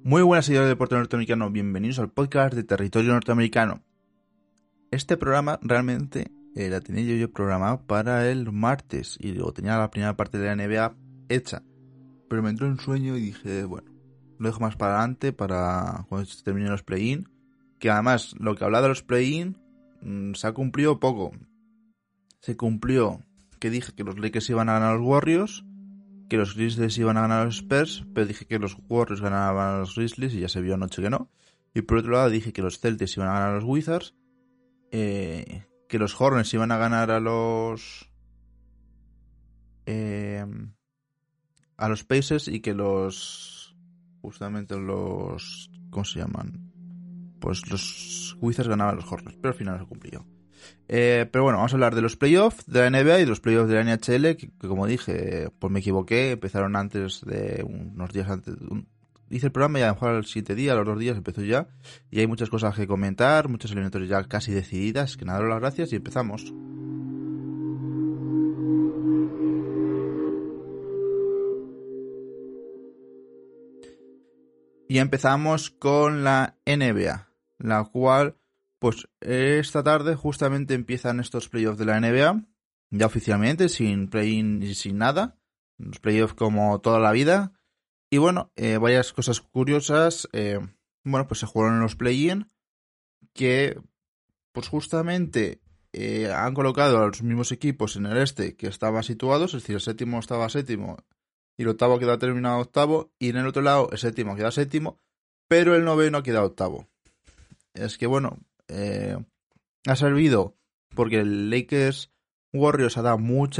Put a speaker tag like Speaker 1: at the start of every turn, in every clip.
Speaker 1: Muy buenas seguidores del deporte norteamericano, bienvenidos al podcast de Territorio Norteamericano. Este programa realmente la tenía yo programado para el martes y luego tenía la primera parte de la NBA hecha, pero me entró un sueño y dije, bueno, lo dejo más para adelante para cuando se terminen los play-in, que además lo que hablaba de los play-in se ha cumplido poco. Se cumplió que dije que los Lakers iban a ganar a los Warriors, que los Grizzlies iban a ganar a los Spurs, pero dije que los Warriors ganaban a los Grizzlies y ya se vio anoche que no. Y por otro lado dije que los Celtics iban a ganar a los Wizards, que los Hornets iban a ganar a los Pacers y que justamente los ¿cómo se llaman? Pues los Wizards ganaban a los Hornets, pero al final no se cumplió. Pero bueno, vamos a hablar de los playoffs de la NBA y de los playoffs de la NHL, que como dije, pues me equivoqué, empezaron antes de unos días antes. Hice el programa y a lo mejor al 7 días, a los 2 días empezó ya, y hay muchas cosas que comentar, muchas eliminatorias ya casi decididas, que nada, doy las gracias y empezamos. Y empezamos con la NBA, la cual, pues esta tarde justamente empiezan estos playoffs de la NBA, ya oficialmente, sin play-in y sin nada, los playoffs como toda la vida. Y bueno, varias cosas curiosas, bueno, pues se jugaron en los play-in, que pues justamente han colocado a los mismos equipos en el este que estaban situados, es decir, el séptimo estaba séptimo y el octavo queda terminado octavo, y en el otro lado el séptimo queda séptimo, pero el noveno queda octavo. Es que bueno, ha servido porque el Lakers Warriors ha dado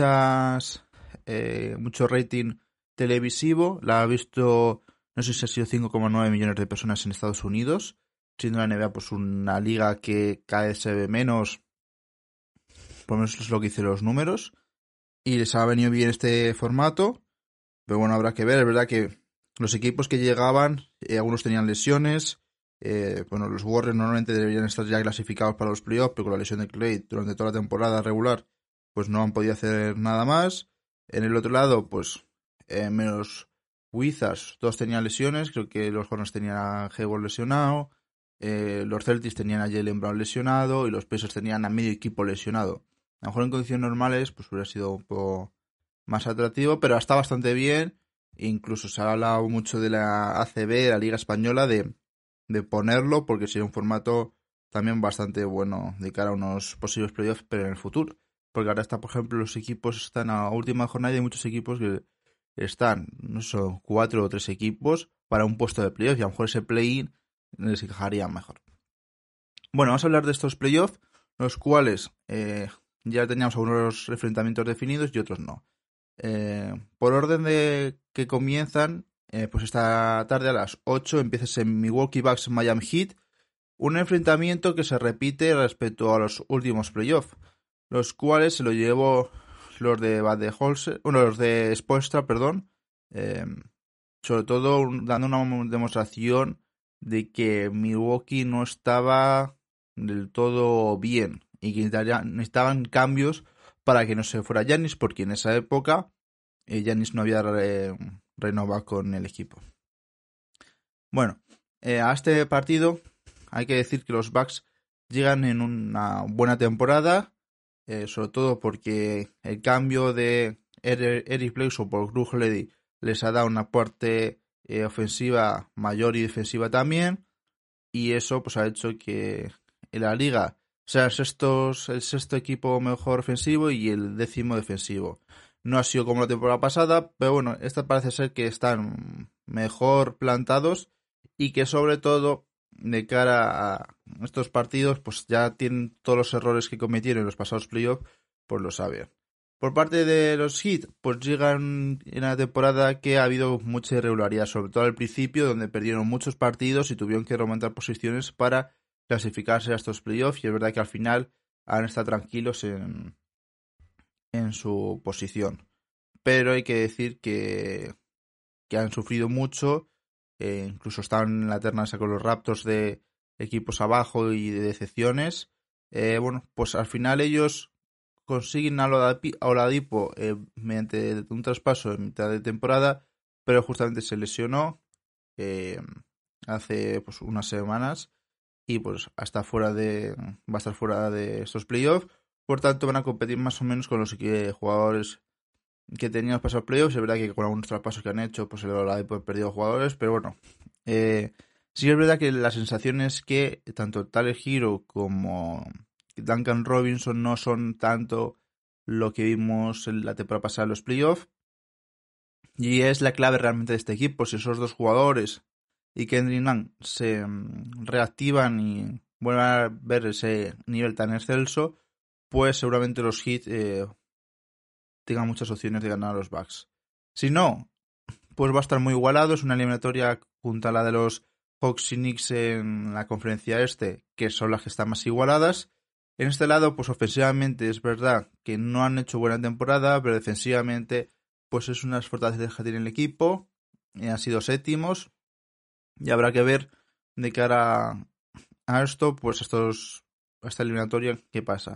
Speaker 1: mucho rating televisivo, la ha visto, no sé si ha sido 5,9 millones de personas en Estados Unidos, siendo la NBA pues una liga que cada vez se ve menos, por lo menos es lo que dicen los números, y les ha venido bien este formato, pero bueno, habrá que ver. Es verdad que los equipos que llegaban, algunos tenían lesiones. Bueno, los Warriors normalmente deberían estar ya clasificados para los playoffs, pero con la lesión de Clay durante toda la temporada regular, pues no han podido hacer nada más. En el otro lado, pues menos Wizards, todos tenían lesiones. Creo que los Hornets tenían a Hayward lesionado, los Celtics tenían a Jaylen Brown lesionado y los Pacers tenían a medio equipo lesionado. A lo mejor en condiciones normales pues hubiera sido un poco más atractivo, pero está bastante bien. Incluso se ha hablado mucho de la ACB, la Liga Española, de ponerlo, porque sería un formato también bastante bueno de cara a unos posibles playoffs, pero en el futuro. Porque ahora está, por ejemplo, los equipos están a última jornada y hay muchos equipos que están, no son 4 o 3 equipos para un puesto de playoff, y a lo mejor ese play-in les encajaría mejor. Bueno, vamos a hablar de estos playoffs, los cuales ya teníamos algunos enfrentamientos definidos y otros no. Por orden de que comienzan, pues esta tarde a las 8 empieza ese Milwaukee Bucks Miami Heat, un enfrentamiento que se repite respecto a los últimos playoffs, los cuales se lo llevó los de Baden-Holzer, bueno, los de Spoelstra, perdón, eh, sobre todo dando una demostración de que Milwaukee no estaba del todo bien y que necesitaban cambios para que no se fuera Giannis, porque en esa época Giannis no había renovado con el equipo. Bueno, a este partido hay que decir que los Bucks llegan en una buena temporada, sobre todo porque el cambio de Eric Bledsoe por Drew Holiday les ha dado una parte ofensiva mayor y defensiva también, y eso pues ha hecho que en la liga sea el sexto equipo mejor ofensivo y el 10º defensivo. No ha sido como la temporada pasada, pero bueno, esta parece ser que están mejor plantados y que sobre todo de cara a estos partidos pues ya tienen todos los errores que cometieron en los pasados playoffs, pues lo saben. Por parte de los Heat, pues llegan en una temporada que ha habido mucha irregularidad, sobre todo al principio, donde perdieron muchos partidos y tuvieron que remontar posiciones para clasificarse a estos playoffs, y es verdad que al final han estado tranquilos en su posición. Pero hay que decir que han sufrido mucho, incluso están en la terna con los Raptors de equipos abajo y de decepciones. Bueno, pues al final ellos consiguen a Oladipo mediante un traspaso en mitad de temporada, pero justamente se lesionó. hace pues unas semanas y pues va a estar fuera de estos playoffs. Por tanto, van a competir más o menos con los jugadores que tenían los pasados playoffs. Es verdad que con algunos traspasos que han hecho, pues el Oladipo ha perdido jugadores, pero bueno. Sí es verdad que la sensación es que tanto Tyler Hero como Duncan Robinson no son tanto lo que vimos en la temporada pasada en los playoffs. Y es la clave realmente de este equipo. Si esos dos jugadores y Kendrick Nunn se reactivan y vuelven a ver ese nivel tan excelso, pues seguramente los Heat tengan muchas opciones de ganar a los Bucks. Si no, pues va a estar muy igualado. Es una eliminatoria junto a la de los Hawks y Knicks en la conferencia este, que son las que están más igualadas. En este lado, pues ofensivamente es verdad que no han hecho buena temporada, pero defensivamente pues es una de las fortalezas que tiene el equipo. Han sido séptimos y habrá que ver de cara a esto, pues esta eliminatoria, qué pasa.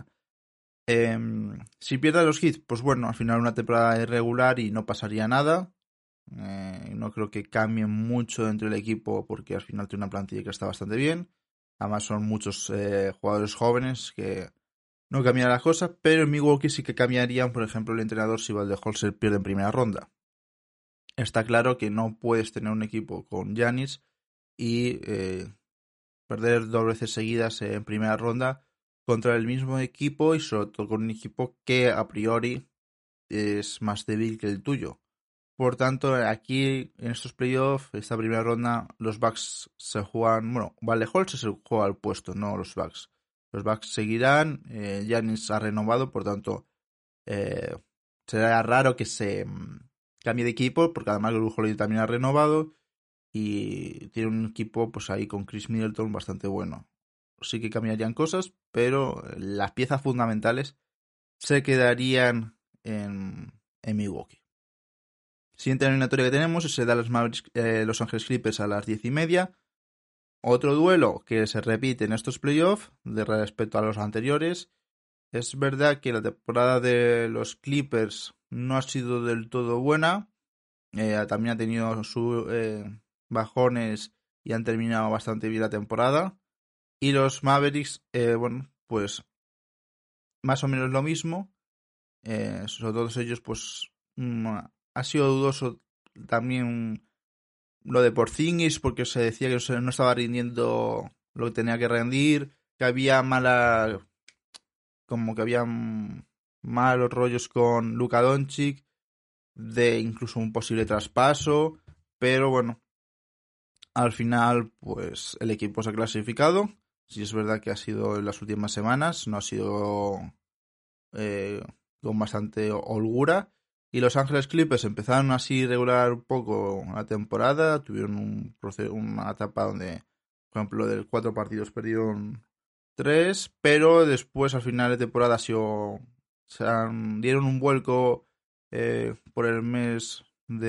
Speaker 1: Si pierden los Heat, pues bueno, al final una temporada irregular y no pasaría nada. No creo que cambie mucho dentro del equipo porque al final tiene una plantilla que está bastante bien. Además son muchos jugadores jóvenes que no cambiará las cosas, pero en Milwaukee sí que cambiarían, por ejemplo, el entrenador si Holzer pierde en primera ronda. Está claro que no puedes tener un equipo con Giannis y perder 2 veces seguidas en primera ronda contra el mismo equipo y sobre todo con un equipo que a priori es más débil que el tuyo. Por tanto, aquí en estos playoffs, esta primera ronda, los Bucks se juegan, bueno, Holzer se juega al puesto, no los Bucks. Los Bucks seguirán, Giannis ha renovado, por tanto, será raro que se cambie de equipo, porque además Jrue Holiday también ha renovado y tiene un equipo pues ahí con Chris Middleton bastante bueno. Sí que cambiarían cosas, pero las piezas fundamentales se quedarían en Milwaukee. Siguiente eliminatoria que tenemos es el Dallas Mavericks, Los Ángeles Clippers a las 10:30. Otro duelo que se repite en estos playoffs de respecto a los anteriores. Es verdad que la temporada de los Clippers no ha sido del todo buena. También ha tenido sus bajones y han terminado bastante bien la temporada. Y los Mavericks, bueno, pues más o menos lo mismo. Sobre todos ellos, pues ha sido dudoso también lo de Porzingis porque se decía que no estaba rindiendo lo que tenía que rendir, que había como que había malos rollos con Luka Doncic, de incluso un posible traspaso, pero bueno, al final pues el equipo se ha clasificado. Sí es verdad que ha sido en las últimas semanas, no ha sido con bastante holgura. Y Los Ángeles Clippers empezaron así a regular un poco la temporada. Tuvieron una etapa donde, por ejemplo, de 4 partidos perdieron 3. Pero después, al final de temporada, dieron un vuelco por el mes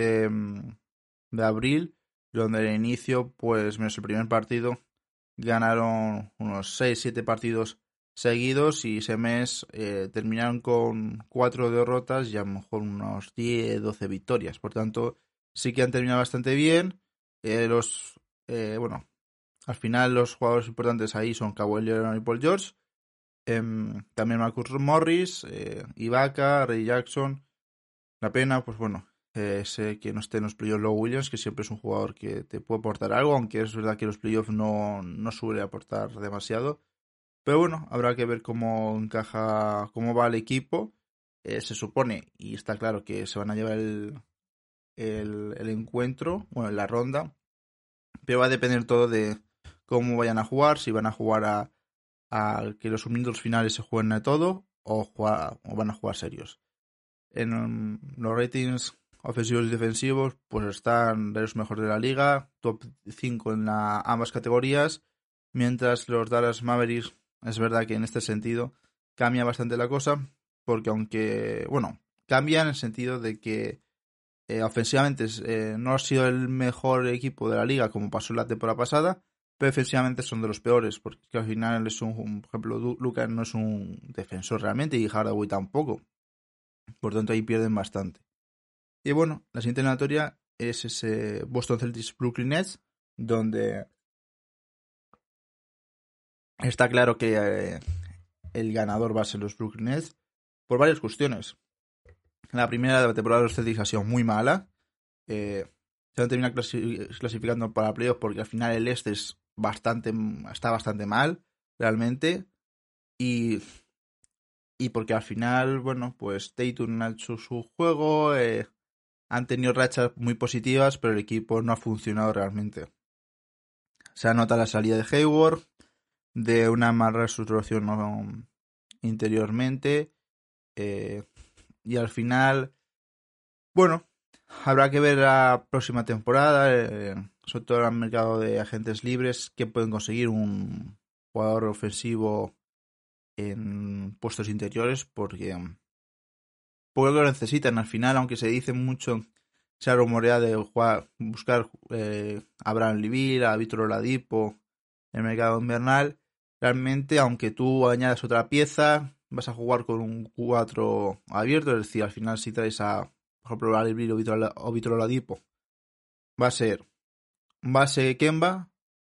Speaker 1: de abril. Donde al inicio, pues menos el primer partido, ganaron unos 6-7 partidos seguidos y ese mes terminaron con 4 derrotas y a lo mejor unos 10-12 victorias. Por tanto, sí que han terminado bastante bien. Bueno, al final los jugadores importantes ahí son Kawhi Leonard y Paul George. También Marcus Morris, Ibaka, Ray Jackson. La pena, pues bueno, sé que no esté en los playoffs Lou Williams, que siempre es un jugador que te puede aportar algo, aunque es verdad que los playoffs no suele aportar demasiado. Pero bueno, habrá que ver cómo encaja, cómo va el equipo. Se supone, y está claro que se van a llevar el encuentro, bueno, la ronda. Pero va a depender todo de cómo vayan a jugar, si van a jugar a que los minutos finales se jueguen a todo o van a jugar serios. En los ratings ofensivos y defensivos, pues están de los mejores de la liga, top 5 en ambas categorías, mientras los Dallas Mavericks, es verdad que en este sentido cambia bastante la cosa, porque aunque, bueno, cambia en el sentido de que ofensivamente no ha sido el mejor equipo de la liga como pasó la temporada pasada, pero defensivamente son de los peores, porque al final es por ejemplo, Luka no es un defensor realmente y Hardaway tampoco. Por tanto, ahí pierden bastante. Y bueno, la siguiente eliminatoria es ese Boston Celtics Brooklyn Nets. donde está claro que el ganador va a ser los Brooklyn Nets por varias cuestiones. La primera de la temporada de los Celtics ha sido muy mala. Se han terminado clasificando para playoffs porque al final el este está bastante mal, realmente. Y porque al final, bueno, pues Tatum ha hecho su juego, han tenido rachas muy positivas, pero el equipo no ha funcionado realmente. Se nota la salida de Hayward, de una mala reestructuración interiormente, y al final, bueno, habrá que ver la próxima temporada, sobre todo en el mercado de agentes libres, que pueden conseguir un jugador ofensivo en puestos interiores, porque lo necesitan al final, aunque se dice mucho, se ha rumoreado de buscar a Abraham Liville, a Víctor Oladipo en el mercado invernal. Realmente, aunque tú añadas otra pieza, vas a jugar con un 4 abierto, es decir, al final si traes a, por ejemplo, a Liville o Víctor Oladipo, va a ser base Kemba,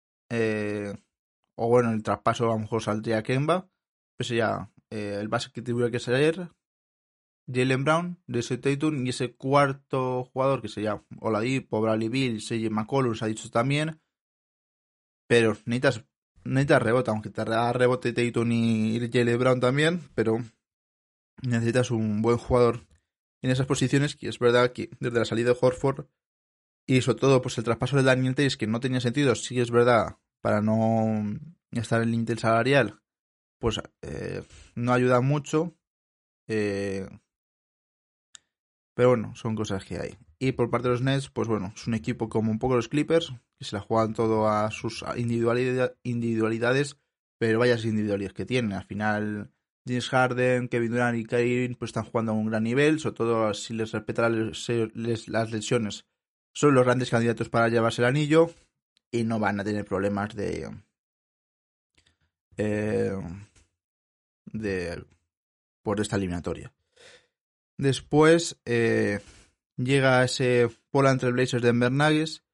Speaker 1: o bueno, el traspaso a lo mejor saldría Kemba, pues ya el base que tuviera que ser Jaylen Brown, Jason Tatum, y ese cuarto jugador que sería Oladipo, Bradley Beal, CJ McCollum, se ha dicho también, pero necesitas rebote, aunque te da rebote Tatum y Jaylen Brown también, pero necesitas un buen jugador en esas posiciones, que es verdad que desde la salida de Horford y sobre todo pues el traspaso de Daniel Tays, que no tenía sentido, sí es verdad, para no estar en el límite salarial, pues no ayuda mucho, eh, pero bueno, son cosas que hay. Y por parte de los Nets, pues bueno, es un equipo como un poco los Clippers, que se la juegan todo a sus individualidades, pero vayas individualidades que tienen. Al final, James Harden, Kevin Durant y Kyrie pues están jugando a un gran nivel, sobre todo si les respetan las lesiones. Son los grandes candidatos para llevarse el anillo y no van a tener problemas eh, de por esta eliminatoria. Después llega ese Portland Trail Blazers de Denver Nuggets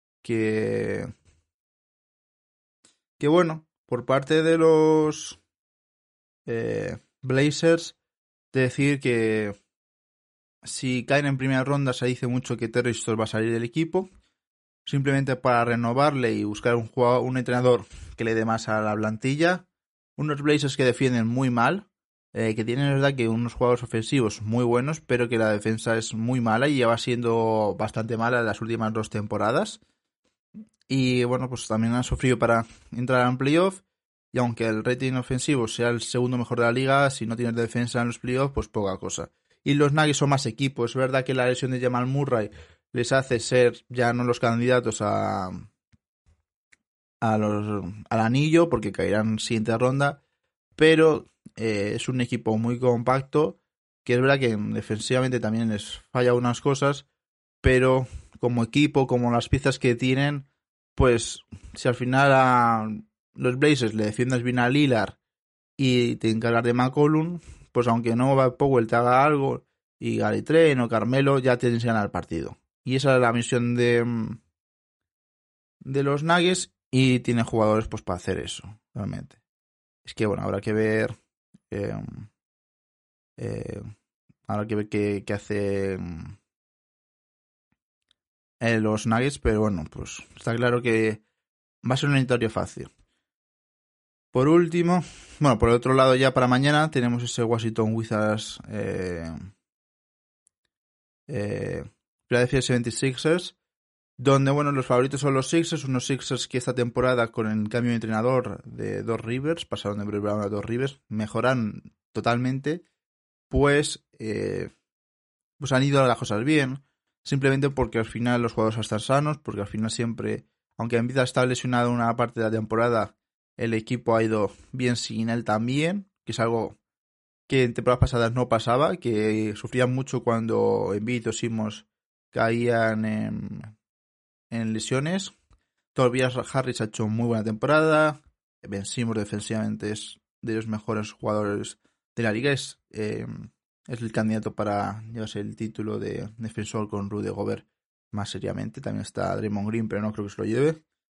Speaker 1: que bueno, por parte de los Blazers, decir que si caen en primera ronda se dice mucho que Terry Stotts va a salir del equipo, simplemente para renovarle y buscar un entrenador que le dé más a la plantilla. Unos Blazers que defienden muy mal, que tienen, es verdad, que unos jugadores ofensivos muy buenos, pero que la defensa es muy mala y lleva siendo bastante mala en las últimas 2 temporadas. Y bueno, pues también han sufrido para entrar en playoff. Y aunque el rating ofensivo sea el segundo mejor de la liga, si no tienes defensa en los playoffs, pues poca cosa. Y los Nuggets son más equipo. Es verdad que la lesión de Jamal Murray les hace ser ya no los candidatos al anillo, porque caerán en siguiente ronda. Pero es un equipo muy compacto, que es verdad que defensivamente también les falla unas cosas, pero como equipo, como las piezas que tienen, pues si al final a los Blazers le defiendes bien a Lillard y te encargas de McCollum, pues aunque no Powell te haga algo y Gary Trent o Carmelo, ya tienes que ganar el partido. Y esa es la misión de los Nuggets y tiene jugadores pues para hacer eso, realmente. Es que bueno, habrá que ver eh, eh, qué hace los Nuggets, pero bueno, pues está claro que va a ser un editorio fácil. Por último, bueno, por el otro lado ya para mañana tenemos ese Washington Wizards Philadelphia 76ers, donde bueno, los favoritos son los Sixers, unos Sixers que esta temporada con el cambio de entrenador de Doc Rivers, pasaron de Brett Brown a Doc Rivers, mejoran totalmente, pues pues han ido las cosas bien, simplemente porque al final los jugadores están sanos, porque al final siempre, aunque Embiid está lesionado una parte de la temporada, el equipo ha ido bien sin él también, que es algo que en temporadas pasadas no pasaba, que sufrían mucho cuando Embiid o Simmons caían en lesiones. Tobias Harris ha hecho muy buena temporada, Ben Simmons defensivamente es de los mejores jugadores de la liga, es el candidato para llevarse el título de defensor con Rudy Gobert más seriamente. También está Draymond Green, pero no creo que se lo lleve.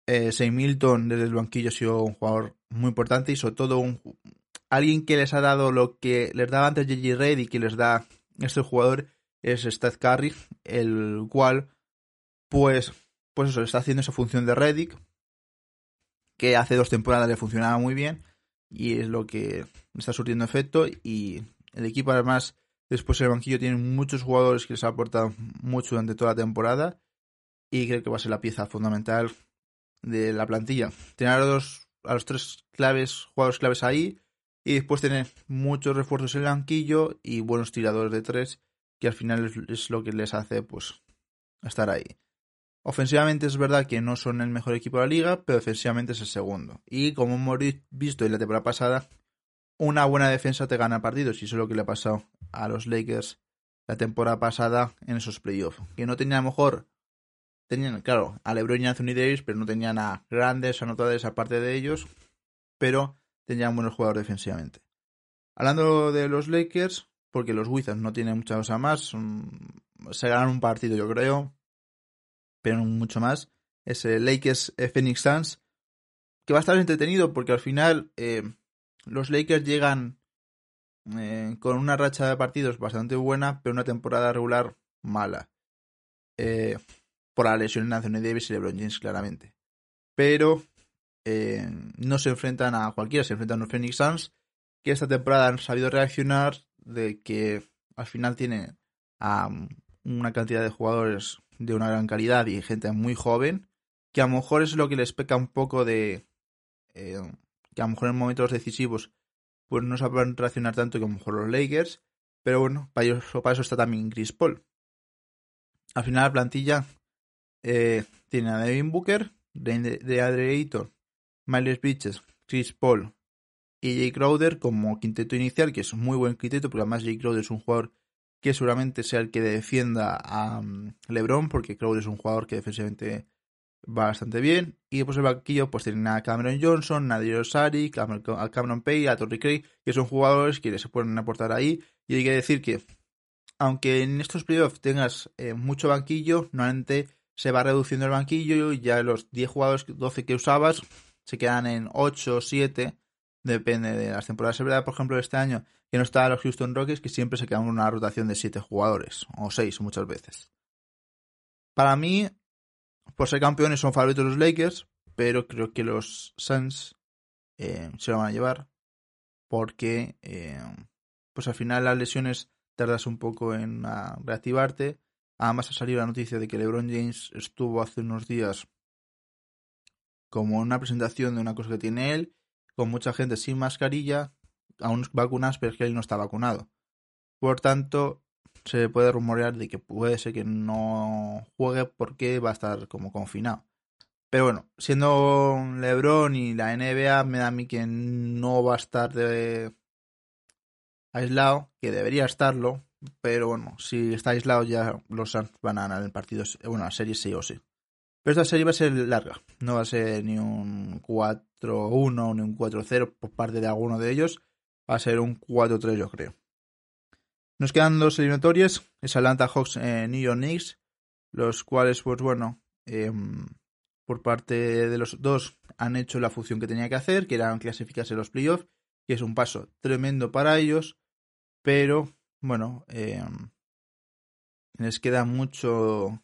Speaker 1: Shane Milton desde el banquillo ha sido un jugador muy importante y sobre todo alguien que les ha dado lo que les daba antes J.J. Redick y que les da este jugador es Steph Curry, el cual pues eso, está haciendo esa función de Redick que hace 2 temporadas le funcionaba muy bien y es lo que está surtiendo efecto. Y el equipo además después en el banquillo tiene muchos jugadores que les ha aportado mucho durante toda la temporada y creo que va a ser la pieza fundamental de la plantilla. Tener a los 3 jugadores claves ahí y después tener muchos refuerzos en el banquillo y buenos tiradores de 3 que al final es lo que les hace pues estar ahí. Ofensivamente es verdad que no son el mejor equipo de la liga, pero defensivamente es el segundo. Y como hemos visto en la temporada pasada, una buena defensa te gana partidos y eso es lo que le ha pasado a los Lakers la temporada pasada en esos playoffs. Que no tenían a lo mejor, tenían, claro, a LeBron y Anthony Davis, pero no tenían a grandes anotadores aparte de ellos, pero tenían buenos jugadores defensivamente. Hablando de los Lakers, porque los Wizards no tienen mucha cosa más, se ganan un partido yo creo, pero no mucho más. Es el Lakers Phoenix Suns, que va a estar entretenido porque al final los Lakers llegan con una racha de partidos bastante buena, pero una temporada regular mala. Por la lesión de Anthony Davis y LeBron James, claramente. Pero no se enfrentan a cualquiera, se enfrentan a los Phoenix Suns, que esta temporada han sabido reaccionar, de que al final tienen a una cantidad de jugadores de una gran calidad y gente muy joven, que a lo mejor es lo que les peca un poco de que a lo mejor en momentos decisivos pues no saben reaccionar tanto que a lo mejor los Lakers, pero bueno, para eso está también Chris Paul. Al final la plantilla tiene a Devin Booker, de Andre Ayton, Miles Bridges, Chris Paul y Jay Crowder como quinteto inicial, que es un muy buen quinteto, porque además Jay Crowder es un jugador que seguramente sea el que defienda a LeBron, porque Crowder es un jugador que defensivamente va bastante bien. Y después el banquillo pues tienen a Cameron Johnson, a Nadir Saric, a Cameron Payne, a Torrey Craig, que son jugadores que se pueden aportar ahí. Y hay que decir que aunque en estos playoffs tengas mucho banquillo, normalmente se va reduciendo el banquillo y ya los 10 jugadores, 12 que usabas, se quedan en 8 o 7, depende de las temporadas. Es verdad, por ejemplo, este año que no estaban los Houston Rockets, que siempre se quedan con una rotación de 7 jugadores, o 6 muchas veces. Para mí, por ser campeones son favoritos los Lakers, pero creo que los Suns se lo van a llevar porque pues al final las lesiones tardas un poco en reactivarte. Además ha salido la noticia de que LeBron James estuvo hace unos días como en una presentación de una cosa que tiene él, con mucha gente sin mascarilla, aún vacunados, pero es que él no está vacunado. Por tanto, se puede rumorear de que puede ser que no juegue porque va a estar como confinado. Pero bueno, siendo LeBron y la NBA, me da a mí que no va a estar aislado, que debería estarlo, pero bueno, si está aislado ya los Suns van a ganar el partido, bueno, la serie sí o sí. Pero esta serie va a ser larga, no va a ser ni un 4-1 ni un 4-0 por parte de alguno de ellos, va a ser un 4-3 yo creo. Nos quedan 2 eliminatorias, es Atlanta Hawks New York Knicks, los cuales pues bueno, por parte de los dos han hecho la función que tenía que hacer, que era clasificarse en los playoffs, que es un paso tremendo para ellos, pero bueno, les queda mucho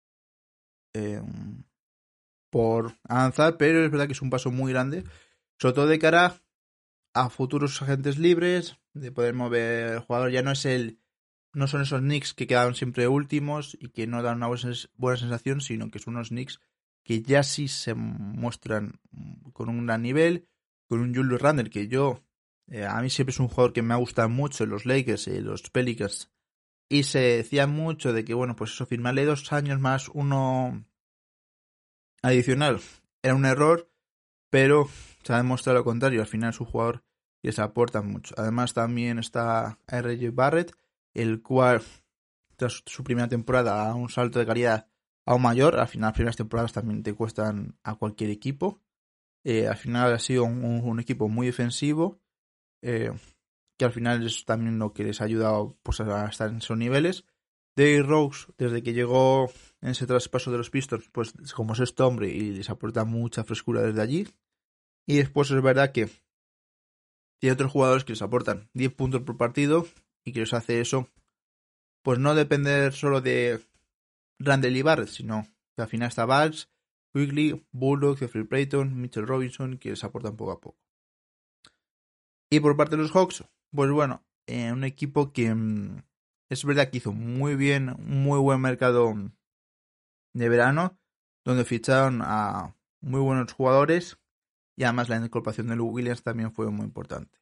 Speaker 1: por avanzar, pero es verdad que es un paso muy grande, sobre todo de cara a futuros agentes libres, de poder mover el jugador. Ya no son esos Knicks que quedaron siempre últimos y que no dan una buena sensación, sino que son unos Knicks que ya sí se muestran con un gran nivel, con un Julius Randle que a mí siempre es un jugador que me ha gustado mucho, los Lakers y los Pelicans, y se decía mucho de que bueno, pues eso, firmarle 2 años más uno adicional era un error, pero se ha demostrado lo contrario. Al final es un jugador que se aporta mucho. Además también está R.J. Barrett, el cual tras su primera temporada a un salto de calidad aún mayor. Al final las primeras temporadas también te cuestan a cualquier equipo. Al final ha sido un equipo muy defensivo, que al final es también lo que les ha ayudado pues, a estar en esos niveles. Derrick Rose, desde que llegó en ese traspaso de los Pistons, pues como sexto hombre y les aporta mucha frescura desde allí. Y después es verdad que tiene otros jugadores que les aportan 10 puntos por partido y que les hace eso, pues no depender solo de Randle y Barrett, sino que al final está Bugs, Quigley, Bullock, Jeffrey Payton, Mitchell Robinson, que les aportan poco a poco. Y por parte de los Hawks, pues bueno, un equipo que es verdad que hizo muy bien, muy buen mercado de verano, donde ficharon a muy buenos jugadores y además la incorporación de Lou Williams también fue muy importante.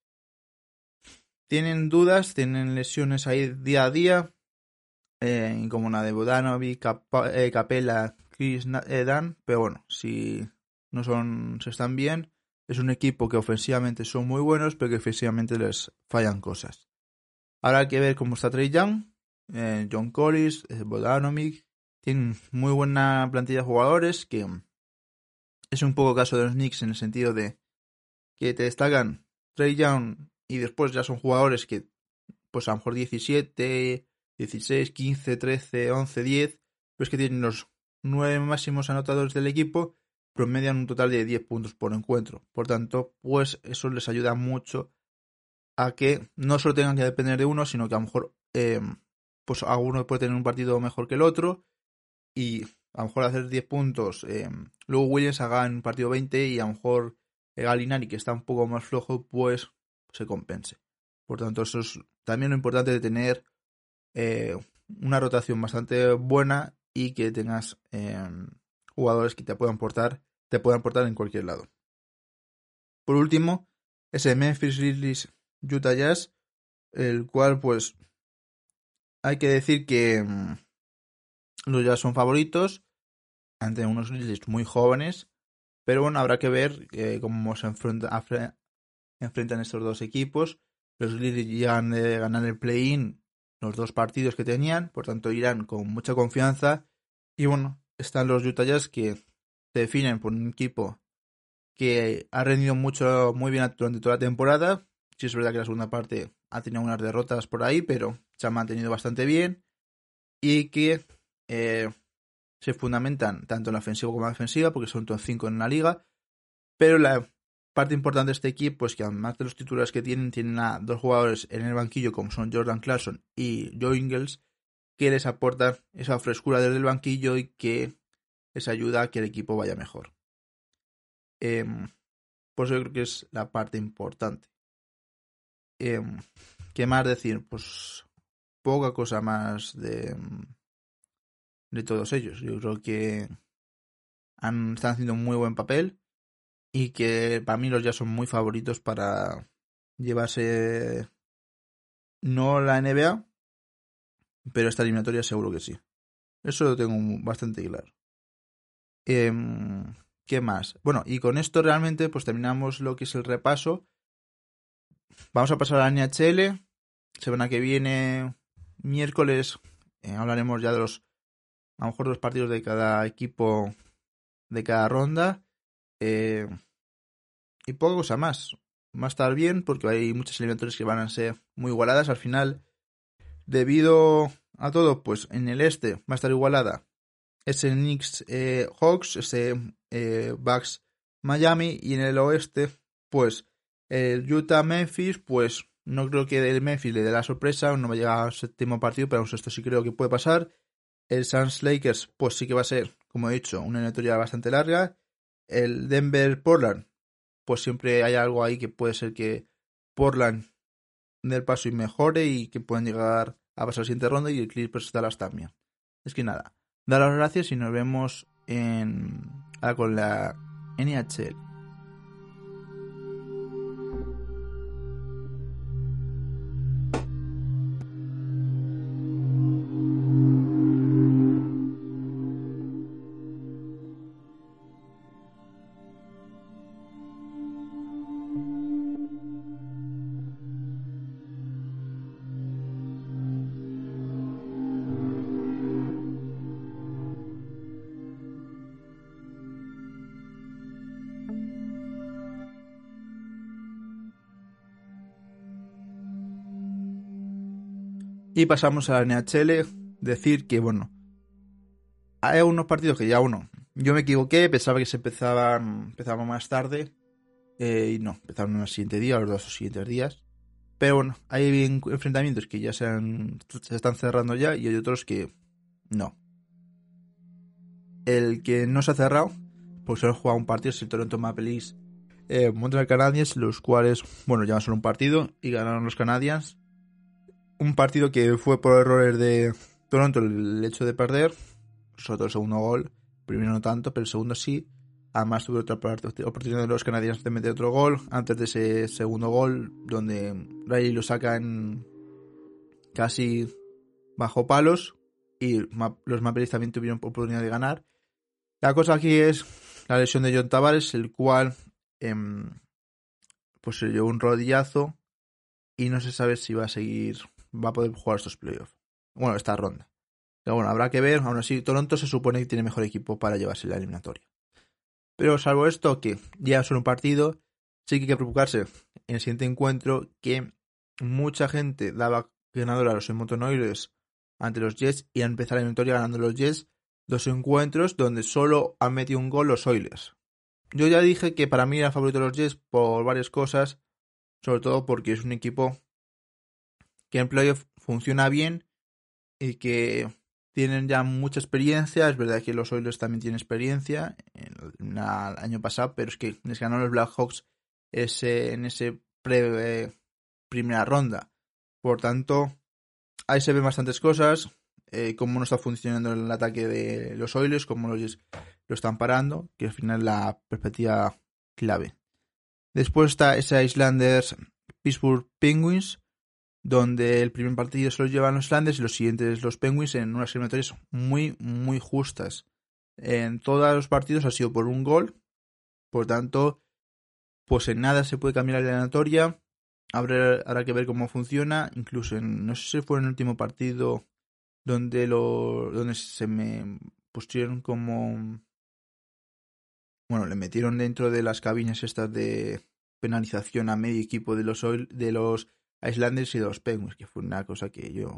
Speaker 1: Tienen dudas, tienen lesiones ahí día a día, como la de Bogdanovic, Capella, Chris Dunn, pero bueno, si están bien, es un equipo que ofensivamente son muy buenos, pero que ofensivamente les fallan cosas. Ahora hay que ver cómo está Trae Young, John Collins, Bogdanovic, tienen muy buena plantilla de jugadores, que es un poco caso de los Knicks en el sentido de que te destacan Trae Young y después ya son jugadores que pues a lo mejor 17, 16, 15, 13, 11, 10, pues que tienen los 9 máximos anotadores del equipo, promedian un total de 10 puntos por encuentro. Por tanto, pues eso les ayuda mucho a que no solo tengan que depender de uno, sino que a lo mejor pues a uno puede tener un partido mejor que el otro y a lo mejor hacer 10 puntos, luego Williams haga en un partido 20 y a lo mejor Gallinari, que está un poco más flojo, pues se compense. Por tanto, eso es también lo importante de tener una rotación bastante buena y que tengas jugadores que te puedan aportar en cualquier lado. Por último, ese Memphis Grizzlies Utah Jazz, el cual pues hay que decir que los Jazz son favoritos ante unos Grizzlies muy jóvenes, pero bueno, habrá que ver cómo se enfrentan estos dos equipos. Los Grizzlies llegan de ganar el play-in los 2 partidos que tenían, por tanto irán con mucha confianza. Y bueno, están los Utah Jazz que se definen por un equipo que ha rendido muy bien durante toda la temporada. Sí es verdad que la segunda parte ha tenido unas derrotas por ahí, pero se ha mantenido bastante bien y que se fundamentan tanto en la ofensiva como en la defensiva, porque son top 5 en la liga, pero la parte importante de este equipo es que además de los titulares que tienen a 2 jugadores en el banquillo como son Jordan Clarkson y Joe Ingles, que les aportan esa frescura desde el banquillo y que les ayuda a que el equipo vaya mejor. Pues yo creo que es la parte importante. ¿Qué más decir? Pues poca cosa más de todos ellos. Yo creo que están haciendo un muy buen papel y que para mí los Jazz son muy favoritos para llevarse no la NBA, pero esta eliminatoria seguro que sí. Eso lo tengo bastante claro. ¿Qué más? Bueno, y con esto realmente pues terminamos lo que es el repaso. Vamos a pasar a la NHL. Semana que viene, miércoles, hablaremos ya de a lo mejor los partidos de cada equipo de cada ronda. Y poca cosa más. Va a estar bien porque hay muchas eliminatorias que van a ser muy igualadas. Al final, debido a todo, pues en el este va a estar igualada ese Knicks Hawks, ese Bucks Miami, y en el oeste, pues el Utah Memphis, pues no creo que el Memphis le dé la sorpresa, no va a llegar al séptimo partido, pero esto sí creo que puede pasar. El Suns Lakers, pues sí que va a ser, como he dicho, una eliminatoria bastante larga. El Denver Portland, pues siempre hay algo ahí que puede ser que Portland dé el paso y mejore y que puedan llegar a pasar la siguiente ronda, y el Clippers Dallas también. Es que nada, dar las gracias y nos vemos con la NHL. Y pasamos a la NHL. Decir que, bueno, Hay unos partidos que ya yo me equivoqué, pensaba que se empezaban más tarde, y no, empezaron el siguiente día, los 2 siguientes días. Pero bueno, hay enfrentamientos que ya se están cerrando ya y hay otros que no. El que no se ha cerrado, pues solo han jugado un partido, es el Toronto Maple Leafs Montreal Canadiens, los cuales, bueno, llevan solo un partido y ganaron los Canadiens. Un partido que fue por errores de Toronto el hecho de perder, sobre todo el segundo gol, primero no tanto, pero el segundo sí. Además tuve otra oportunidad de los canadienses de meter otro gol antes de ese segundo gol, donde Riley lo saca en casi bajo palos y los Maple Leafs también tuvieron oportunidad de ganar. La cosa aquí es la lesión de John Tavares, el cual pues se llevó un rodillazo y no se sabe si va a poder jugar estos playoffs. Bueno, esta ronda. Pero bueno, habrá que ver. Aún así, Toronto se supone que tiene mejor equipo para llevarse la eliminatoria. Pero salvo esto, que ya solo un partido, sí que hay que preocuparse en el siguiente encuentro que mucha gente daba ganador a los Edmonton Oilers ante los Jets y a empezar la eliminatoria ganando los Jets 2 encuentros donde solo han metido un gol los Oilers. Yo ya dije que para mí era favorito los Jets por varias cosas, sobre todo porque es un equipo que en playoff funciona bien y que tienen ya mucha experiencia. Es verdad que los Oilers también tienen experiencia el año pasado, pero es que les ganaron los Blackhawks en ese primera ronda. Por tanto, ahí se ven bastantes cosas, cómo no está funcionando el ataque de los Oilers, cómo los lo están parando, que al final es la perspectiva clave. Después está ese Islanders Pittsburgh Penguins, donde el primer partido se lo llevan los Islanders y los siguientes los Penguins en unas eliminatorias muy, muy justas. En todos los partidos ha sido por un gol, por tanto, pues en nada se puede cambiar la eliminatoria. Habrá que ver cómo funciona, incluso no sé si fue en el último partido donde se me pusieron como, bueno, le metieron dentro de las cabinas estas de penalización a medio equipo de los Islanders y de los Penguins, que fue una cosa que yo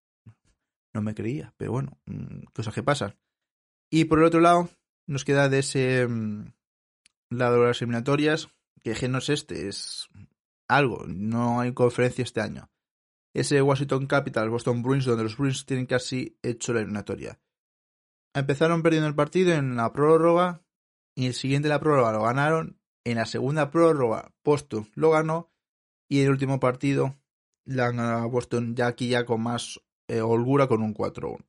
Speaker 1: no me creía, pero bueno, cosas que pasan. Y por el otro lado, nos queda de ese lado de las eliminatorias, que no es es algo, no hay conferencia este año. Ese Washington Capitals, Boston Bruins, donde los Bruins tienen casi hecho la eliminatoria. Empezaron perdiendo el partido en la prórroga y el siguiente de la prórroga lo ganaron. En la segunda prórroga, Boston lo ganó y el último partido la han ganado a Boston ya aquí ya con más holgura con un 4-1.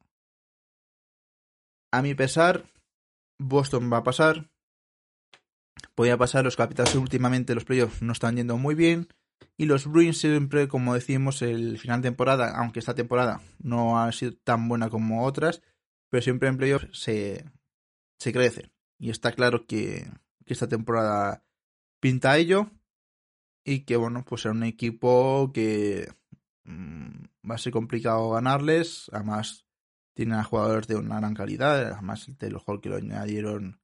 Speaker 1: A mi pesar, Boston va a pasar. Podía pasar, los Capitals últimamente los playoffs no están yendo muy bien. Y los Bruins siempre, como decimos, el final de temporada, aunque esta temporada no ha sido tan buena como otras, pero siempre en playoffs se crece. Y está claro que esta temporada pinta a ello. Y que, bueno, pues será un equipo que va a ser complicado ganarles. Además, tienen a jugadores de una gran calidad. Además, el Taylor Hall que lo añadieron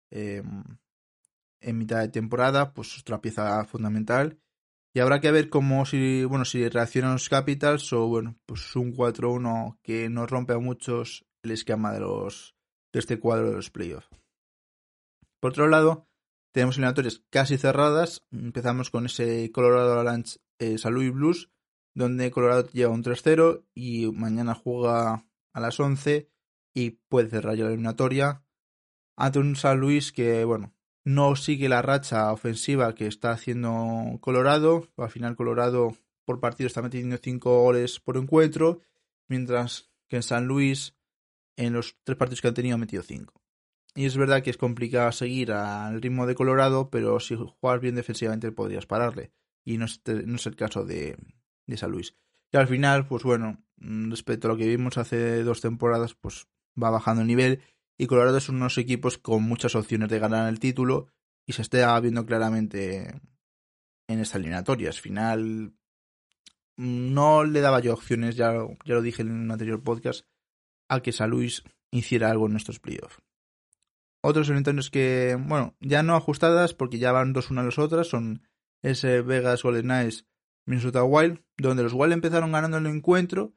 Speaker 1: en mitad de temporada, pues otra pieza fundamental. Y habrá que ver si reaccionan los Capitals o, bueno, pues un 4-1 que nos rompe a muchos el esquema de este cuadro de los playoffs. Por otro lado, tenemos eliminatorias casi cerradas. Empezamos con ese Colorado Avalanche St. Louis Blues, donde Colorado lleva un 3-0 y mañana juega a las 11 y puede cerrar ya la eliminatoria ante un St. Louis que, bueno, no sigue la racha ofensiva que está haciendo Colorado. Al final Colorado por partido está metiendo 5 goles por encuentro, mientras que en San Luis en los 3 partidos que han tenido ha metido 5. Y es verdad que es complicado seguir al ritmo de Colorado, pero si juegas bien defensivamente podrías pararle. Y no es el caso de San Luis. Y al final, pues bueno, respecto a lo que vimos hace 2 temporadas, pues va bajando el nivel. Y Colorado es unos equipos con muchas opciones de ganar el título y se está viendo claramente en estas eliminatorias. Al final no le daba yo opciones, ya lo dije en un anterior podcast, a que San Luis hiciera algo en nuestros playoffs. Otros eliminatorios que, bueno, ya no ajustadas porque ya van 2-1 a las otras, son ese Vegas Golden Knights Minnesota Wild, donde los Wild empezaron ganando el encuentro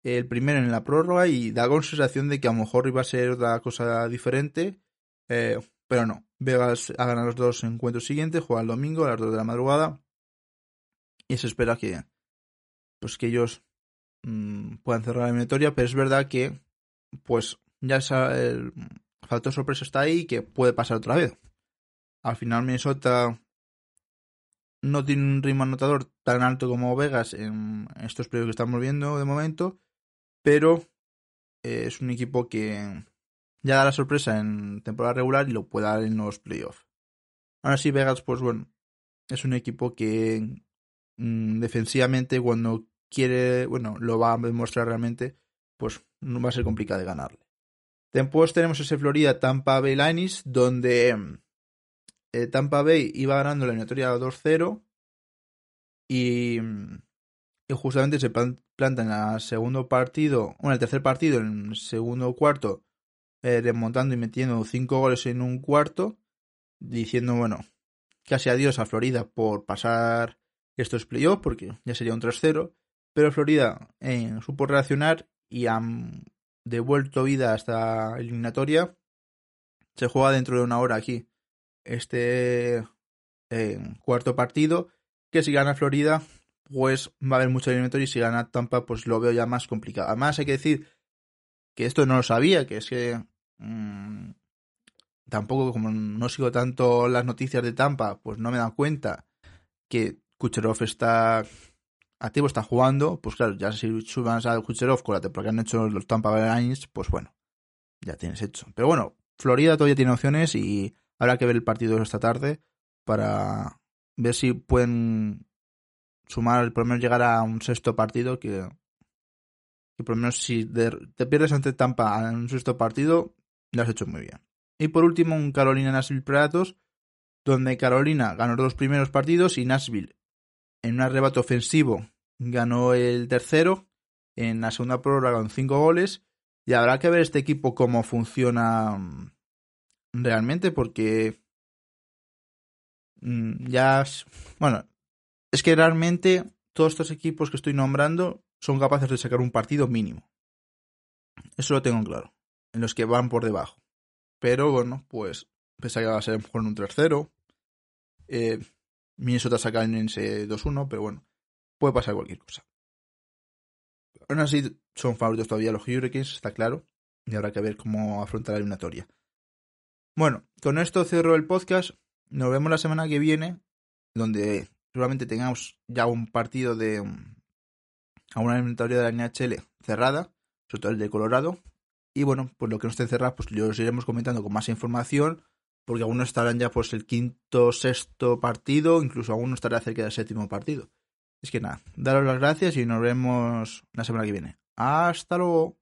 Speaker 1: el primero en la prórroga y da con sensación de que a lo mejor iba a ser otra cosa diferente, pero no. Vegas ha ganado los 2 encuentros siguientes, juega el domingo a las 2 de la madrugada y se espera que ellos puedan cerrar la eliminatoria, pero es verdad que pues ya el factor sorpresa está ahí y que puede pasar otra vez. Al final Minnesota no tiene un ritmo anotador tan alto como Vegas en estos playoffs que estamos viendo de momento, pero es un equipo que ya da la sorpresa en temporada regular y lo puede dar en los playoffs. Ahora sí, Vegas, pues bueno, es un equipo que defensivamente cuando quiere, bueno, lo va a demostrar realmente, pues no va a ser complicado de ganarle. Después tenemos ese Florida Tampa Bay Lightning, donde Tampa Bay iba ganando la eliminatoria 2-0 y justamente se planta en el segundo partido, en el tercer partido, en el segundo cuarto, remontando y metiendo 5 goles en un cuarto, diciendo, bueno, casi adiós a Florida por pasar estos playoffs, porque ya sería un 3-0, pero Florida supo reaccionar y han devuelto vida a esta eliminatoria. Se juega dentro de una hora aquí este cuarto partido, que si gana Florida pues va a haber mucho eliminatorio y si gana Tampa pues lo veo ya más complicado. Además hay que decir que esto no lo sabía, que es que tampoco, como no sigo tanto las noticias de Tampa, pues no me he dado cuenta que Kucherov está activo, está jugando. Pues claro, ya si subas a Kucherov con la temporada que han hecho los Tampa Bay Lightning, pues bueno, ya tienes hecho. Pero bueno, Florida todavía tiene opciones y habrá que ver el partido de esta tarde para ver si pueden sumar, por lo menos llegar a un sexto partido que por lo menos si te pierdes ante Tampa en un sexto partido, lo has hecho muy bien. Y por último, un Carolina-Nashville Predators, donde Carolina ganó los 2 primeros partidos y Nashville, en un arrebato ofensivo, ganó el tercero, en la segunda prórroga con 5 goles, y habrá que ver este equipo cómo funciona realmente, porque ya, bueno, es que realmente todos estos equipos que estoy nombrando son capaces de sacar un partido mínimo. Eso lo tengo claro. En los que van por debajo. Pero bueno, pues pensaba que va a ser mejor un 3-0. Minnesota saca en ese 2-1, pero bueno, puede pasar cualquier cosa. Aún así, son favoritos todavía los Hurricanes, está claro. Y habrá que ver cómo afrontar la eliminatoria. Bueno, con esto cierro el podcast. Nos vemos la semana que viene, donde seguramente tengamos ya un partido de a una eliminatoria de la NHL cerrada, sobre todo el de Colorado. Y bueno, pues lo que no esté cerrado, pues lo iremos comentando con más información, porque algunos estarán ya pues el quinto, sexto partido, incluso algunos estará cerca del séptimo partido. Es que nada, daros las gracias y nos vemos la semana que viene. Hasta luego.